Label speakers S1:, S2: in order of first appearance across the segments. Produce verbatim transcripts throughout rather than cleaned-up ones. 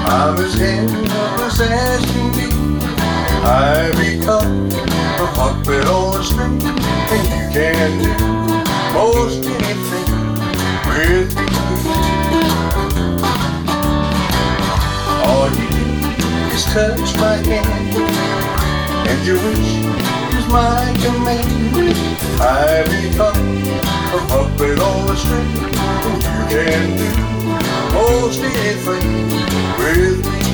S1: I'm as helpless as can be. I become a puppet on a string, and you can do most anything with me. All you do is touch my hand, and your wish is my command. I become a puppet on a string, and you can do most anything with me.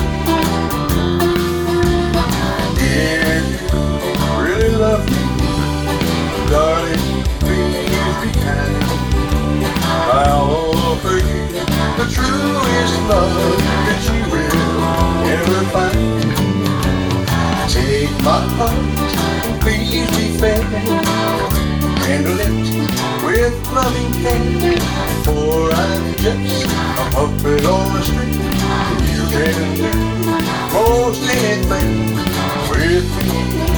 S1: If you really love me, darling, please be kind. I'll offer you the truest love that you will ever find. Take my heart and please be fair. Handle it with loving care. For I'm just a puppet on a string. You can do most anything with me.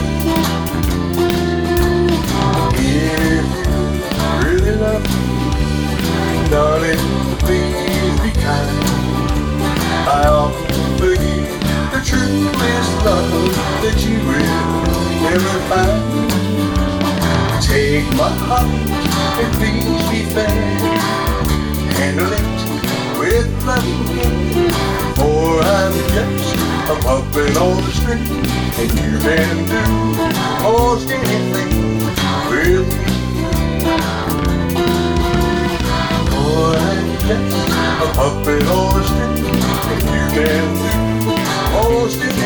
S1: If you really love me, darling, please be kind. I offer you the truest love that you will ever find. Take my heart and please be fair. Handle it with loving care. For I'm just a puppet on the string, and you can do most anything with me. For I'm just a puppet on the string, and you can do most anything.